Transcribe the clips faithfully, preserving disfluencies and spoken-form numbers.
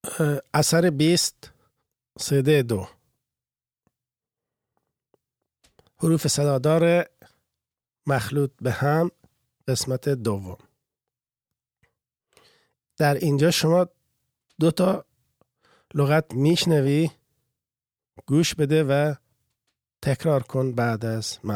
اثر بیست سده دو حروف صدادار مخلوط به هم قسمت دوم. در اینجا شما دو تا لغت میشنوی، گوش بده و تکرار کن بعد از من.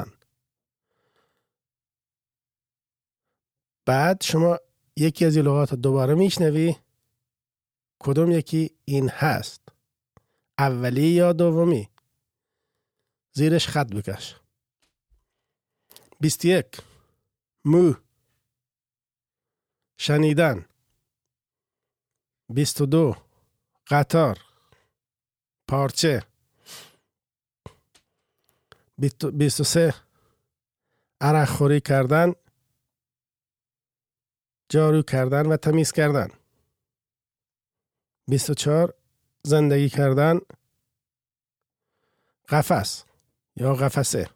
بعد شما یکی از این لغات دوباره میشنوی، کدوم یکی این هست، اولی یا دومی، زیرش خط بکش. بیست و یک مو، شنیدن. بیست و دو قطار، پارچه. بیست و سه عرق خوری کردن، جارو کردن و تمیز کردن. بیست و چهار زندگی کردن، قفس یا قفسه.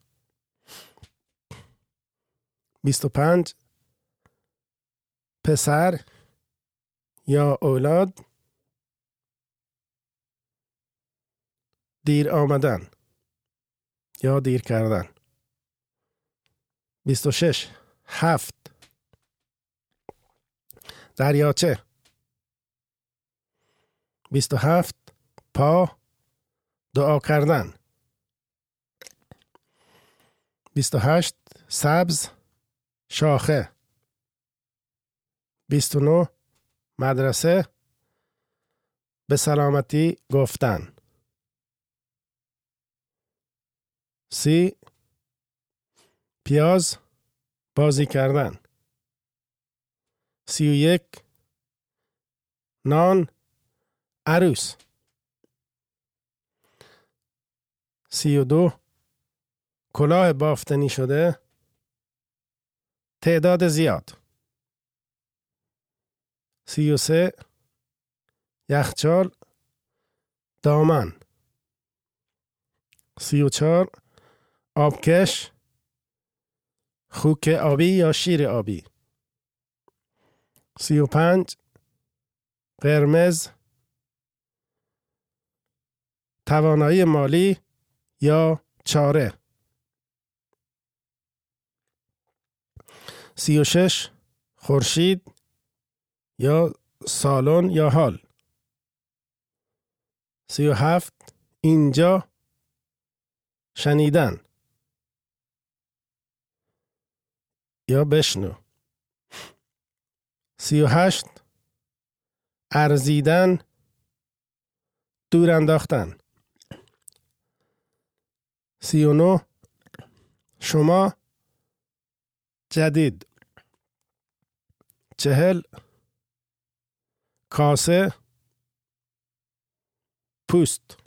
بیست و پنج پسر یا اولاد، دیر آمدن یا دیر کردن. بیست و شش هفت دریاچه. بیست و هفت پا، دعا کردن. بیست و هشت سبز، شاخه. بیست و نه مدرسه، به سلامتی گفتن. سی پیاز، بازی کردن. سی و یک نان، عروس. سی و دو کلاه بافتنی شده، تعداد زیاد. سی و سه یخچال، دامن. سی و چهار آبکش، خوک آبی یا شیر آبی. سی و پنج قرمز، توانایی مالی یا چاره. سی و شش خورشید یا سالن یا هال. سی و هفت اینجا، شنیدن یا بشنو. سی و هشت ارزیدن، دور انداختن. سی و نه شما، جدید. چهل کاسه، پوست.